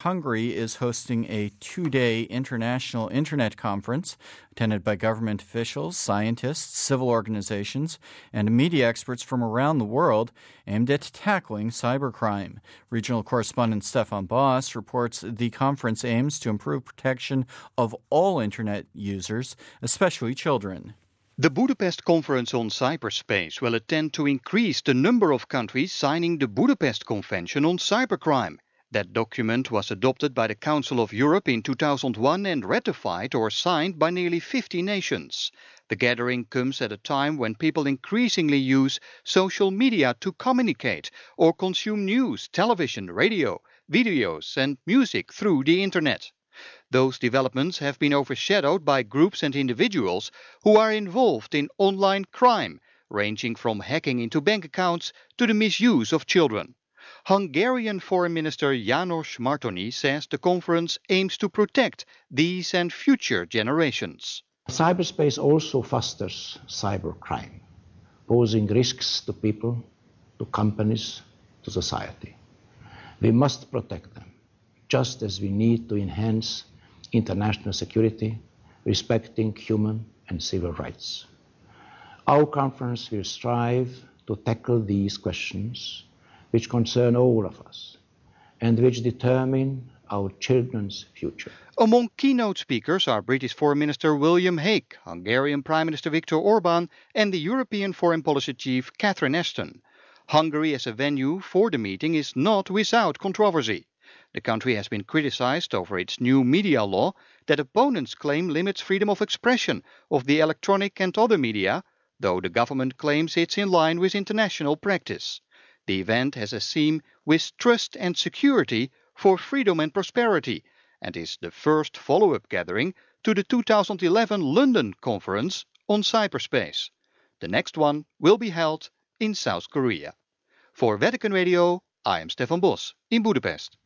Hungary is hosting a 2-day international internet conference attended by government officials, scientists, civil organizations, and media experts from around the world aimed at tackling cybercrime. Regional correspondent Stefan Boss reports the conference aims to improve protection of all internet users, especially children. The Budapest Conference on Cyberspace will attempt to increase the number of countries signing the Budapest Convention on Cybercrime. That document was adopted by the Council of Europe in 2001 and ratified or signed by nearly 50 nations. The gathering comes at a time when people increasingly use social media to communicate or consume news, television, radio, videos and music through the internet. Those developments have been overshadowed by groups and individuals who are involved in online crime, ranging from hacking into bank accounts to the misuse of children. Hungarian Foreign Minister János Martonyi says the conference aims to protect these and future generations. Cyberspace also fosters cybercrime, posing risks to people, to companies, to society. We must protect them, just as we need to enhance international security, respecting human and civil rights. Our conference will strive to tackle these questions, which concern all of us and which determine our children's future. Among keynote speakers are British Foreign Minister William Hague, Hungarian Prime Minister Viktor Orban and the European Foreign Policy Chief Catherine Ashton. Hungary as a venue for the meeting is not without controversy. The country has been criticized over its new media law that opponents claim limits freedom of expression of the electronic and other media, though the government claims it's in line with international practice. The event has a theme with trust and security for freedom and prosperity and is the first follow-up gathering to the 2011 London Conference on Cyberspace. The next one will be held in South Korea. For Vatican Radio, I am Stefan Bos in Budapest.